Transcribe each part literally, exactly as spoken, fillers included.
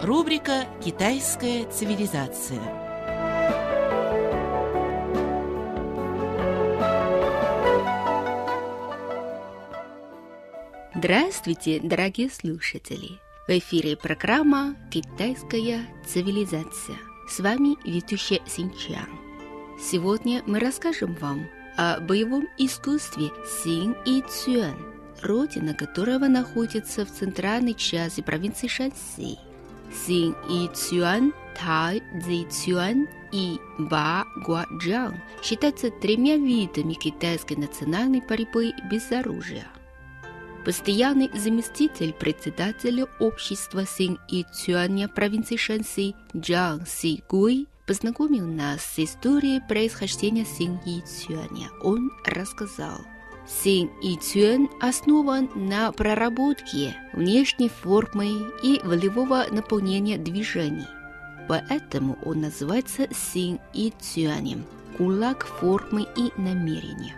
Рубрика «Китайская цивилизация». Здравствуйте, дорогие слушатели! В эфире программа «Китайская цивилизация». С вами ведущая Синчан. Сегодня мы расскажем вам о боевом искусстве Син И Цюань, родина которого находится в центральной части провинции Шанси. Син И Цюань, Тай Цзи Цюань и Ба Гуаджан считаются тремя видами китайской национальной борьбы без оружия. Постоянный заместитель председателя общества Син И Цюаня провинции Шанси Джан Си Гуй познакомил нас с историей происхождения Син И Цюаня. Он рассказал: Син И Цюань основан на проработке внешней формы и волевого наполнения движений. Поэтому он называется Син И Цюанем – кулак формы и намерения.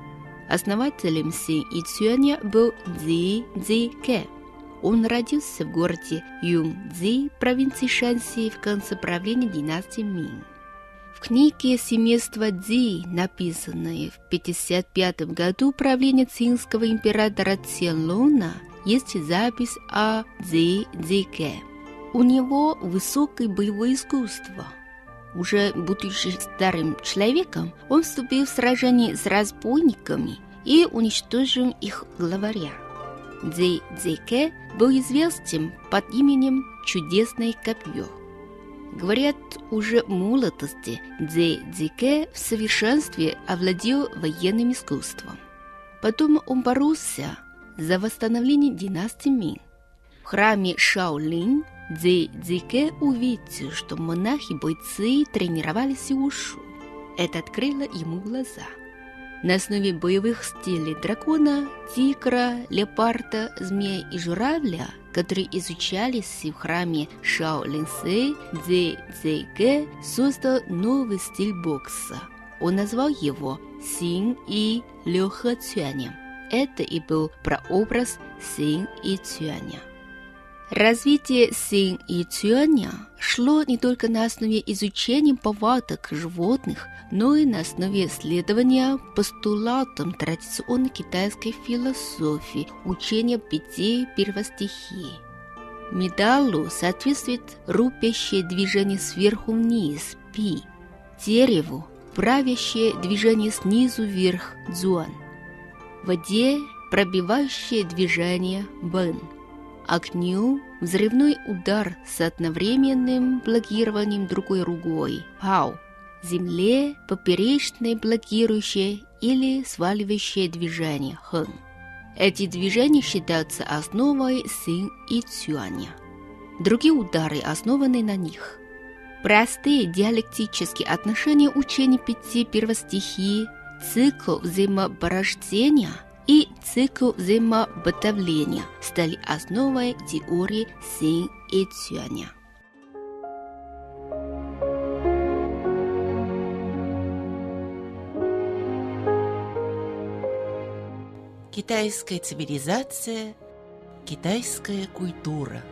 Основателем Син И Цюаня был Цзи Цзике. Он родился в городе Юнцзи, провинции Шанси, в конце правления династии Мин. В книге семейства Цзи, написанной в пятьдесят пятом году правления цинского императора Цянлуна, есть запись о Цзи Цзике. У него высокое боевое искусство. Уже будучи старым человеком, он вступил в сражение с разбойниками и уничтожил их главаря. Цзи Цзике был известен под именем «Чудесное копье». Говорят, уже в молодости Цзи Цзике в совершенстве овладел военным искусством. Потом он боролся за восстановление династии Мин. В храме Шаолинь Цзи Цзике увидел, что монахи-бойцы тренировались и ушу. Это открыло ему глаза. На основе боевых стилей дракона, тигра, леопарда, змея и журавля, которые изучались в храме Шаолиньсы, Цзи Цзике создал новый стиль бокса. Он назвал его Син И Лёхэ Цюанем. Это и был прообраз Син И Цюаня. Развитие Син И Цюаня шло не только на основе изучения повадок животных, но и на основе исследования постулатам традиционной китайской философии учения пяти первостихий. Медалу соответствует рубящее движение сверху вниз – пи, дереву правящее движение снизу вверх – цзуан, воде пробивающее движение – бэн, огню взрывной удар с одновременным блокированием другой рукой – пау, земле поперечное блокирующее или сваливающее движение – хэн. Эти движения считаются основой Син И Цюаня. Другие удары основаны на них. Простые диалектические отношения учения пяти первостихий, цикл взаимопорождения и цикл взаимобытовления стали основой теории Син И Цюаня. Китайская цивилизация, китайская культура.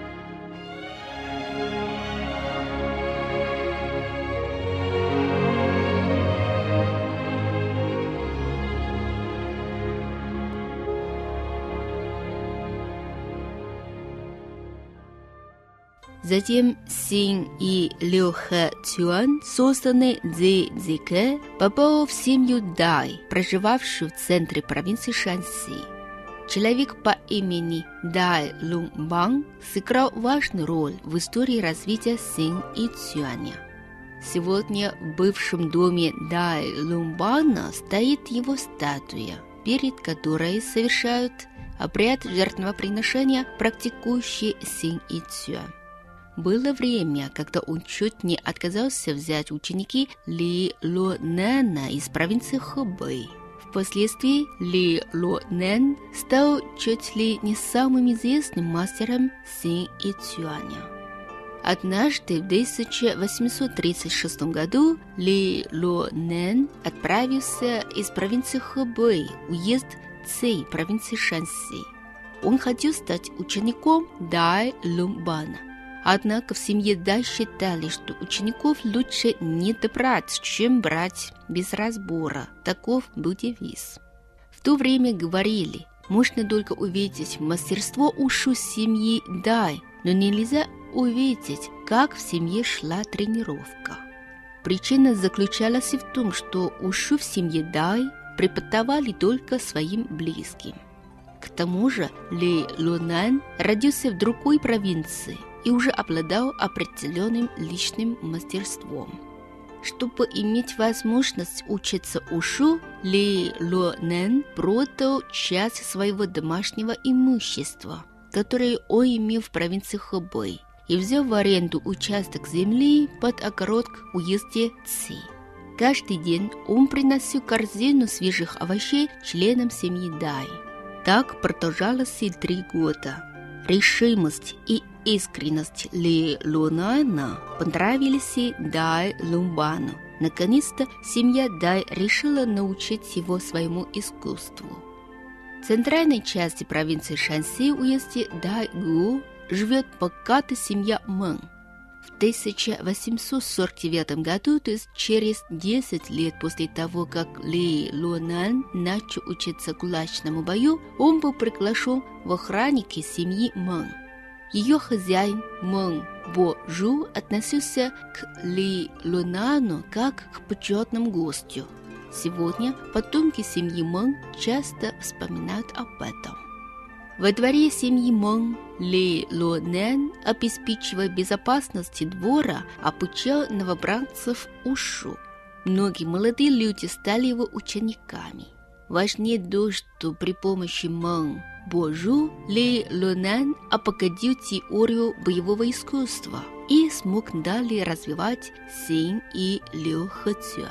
Затем Син И Лёхэ Цюань, созданный Цзи Цзике, попал в семью Дай, проживавшую в центре провинции Шанси. Человек по имени Дай Лунбан сыграл важную роль в истории развития Син И Цюаня. Сегодня в бывшем доме Дай Лунбана стоит его статуя, перед которой совершают обряд жертвоприношения практикующий Син И Цюань. Было время, когда он чуть не отказался взять ученики Ли Лунэна из провинции Хэбэй. Впоследствии Ли Лунэн стал чуть ли не самым известным мастером Син И Цюаня. Однажды в тысяча восемьсот тридцать шестом году Ли Лунэн отправился из провинции Хэбэй, уезд Цэй, провинции Шанси. Он хотел стать учеником Дай Лунбана. Однако в семье Дай считали, что учеников лучше не добрать, чем брать без разбора. Таков был девиз. В то время говорили, можно только увидеть мастерство ушу семьи Дай, но нельзя увидеть, как в семье шла тренировка. Причина заключалась в том, что ушу в семье Дай преподавали только своим близким. К тому же Ли Лунэн родился в другой провинции и уже обладал определенным личным мастерством. Чтобы иметь возможность учиться ушу, Ли Лунэн продал часть своего домашнего имущества, которое он имел в провинции Хэбэй, и взял в аренду участок земли под огород в уезде Ци. Каждый день он приносил корзину свежих овощей членам семьи Дай. Так продолжалось и три года. Решимость и искренность Ли Лунэна понравились Дай Лунбану. Наконец-то семья Дай решила научить его своему искусству. В центральной части провинции Шанси, уезде Дайгу, живет богатая семья Мэн. В тысяча восемьсот сорок девятом году, то есть через десять лет после того, как Ли Лунэн начал учиться кулачному бою, он был приглашен в охранники семьи Мэн. Ее хозяин Мэн Бо Жу относился к Ли Лунэну как к почетному гостю. Сегодня потомки семьи Мэн часто вспоминают об этом. Во дворе семьи Мэн Ли Лунэн, обеспечивая безопасность двора, обучал новобранцев ушу. Многие молодые люди стали его учениками. Важнее то, что при помощи Мэн Бо Жу Ли Лунэн обогатил теорию боевого искусства и смог далее развивать Синь и Лю Хэцюань.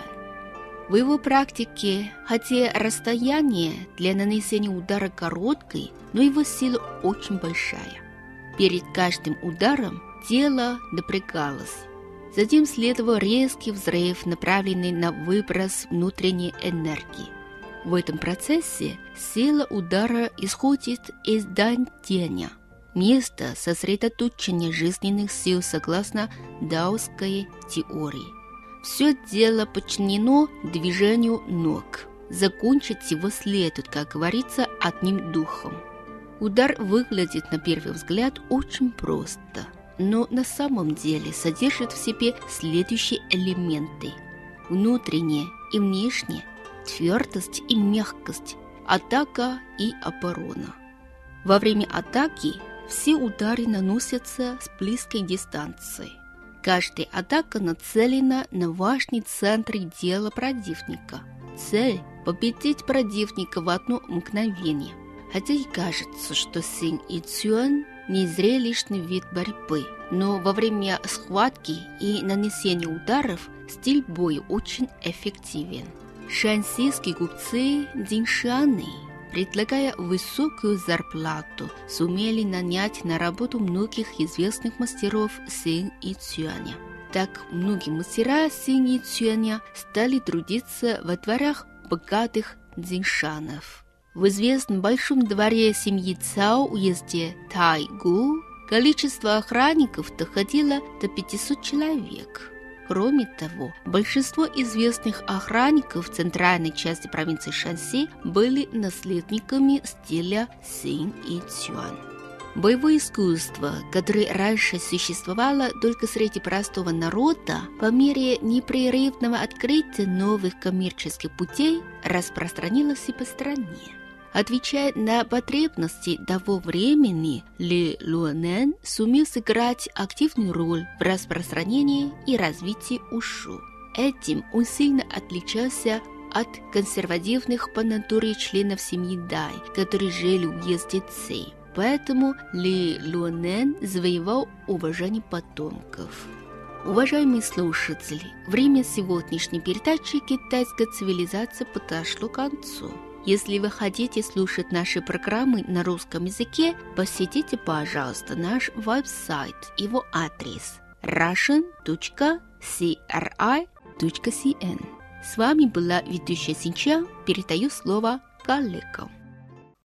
В его практике, хотя расстояние для нанесения удара короткое, но его сила очень большая. Перед каждым ударом тело напрягалось. Затем следовал резкий взрыв, направленный на выброс внутренней энергии. В этом процессе сила удара исходит из дантеня, места сосредоточения жизненных сил согласно даосской теории. Все дело подчинено движению ног. Закончить его следует, как говорится, одним духом. Удар выглядит на первый взгляд очень просто, но на самом деле содержит в себе следующие элементы: внутреннее и внешнее, твердость и мягкость, атака и оборона. Во время атаки все удары наносятся с близкой дистанции. Каждая атака нацелена на важный центр дела противника. Цель – победить противника в одно мгновение. Хотя и кажется, что Синь и Цюань – не зрелищный вид борьбы, но во время схватки и нанесения ударов стиль боя очень эффективен. Шансийские купцы Диншаны, предлагая высокую зарплату, сумели нанять на работу многих известных мастеров Синь и Цюаня. Так многие мастера Синь и Цюаня стали трудиться во дворах богатых Диншанов. В известном большом дворе семьи Цао, уезде Тайгу, количество охранников доходило до пятисот человек. Кроме того, большинство известных охранников в центральной части провинции Шанси были наследниками стиля Синь и Цюань. Боевое искусство, которое раньше существовало только среди простого народа, по мере непрерывного открытия новых коммерческих путей распространилось и по стране. Отвечая на потребности того времени, Ли Лунэн сумел сыграть активную роль в распространении и развитии ушу. Этим он сильно отличался от консервативных по натуре членов семьи Дай, которые жили в уезде Ци. Поэтому Ли Лунэн завоевал уважение потомков. Уважаемые слушатели, время сегодняшней передачи «Китайская цивилизация» подошло к концу. Если вы хотите слушать наши программы на русском языке, посетите, пожалуйста, наш веб-сайт. Его адрес russian точка си эр ай точка си эн. С вами была ведущая Синчан. Передаю слово коллегам.